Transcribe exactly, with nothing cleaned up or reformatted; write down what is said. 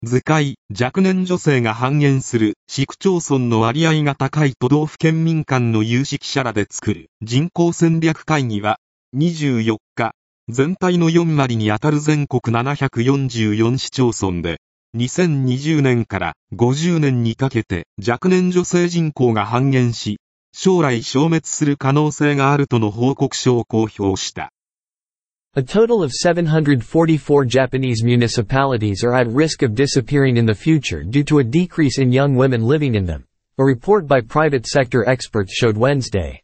図解、若年女性が半減する市区町村の割合が高い都道府県民間の有識者らで作る人口戦略会議はにじゅうよっか、全体のよん割にあたる全国ななひゃくよんじゅうよん市町村でにせんにじゅうねんからごじゅうねんにかけて若年女性人口が半減し、将来消滅する可能性があるとの報告書を公表した。 A total of seven hundred forty-four Japanese municipalities are at risk of disappearing in the future due to a decrease in young women living in them, a report by private sector experts showed Wednesday.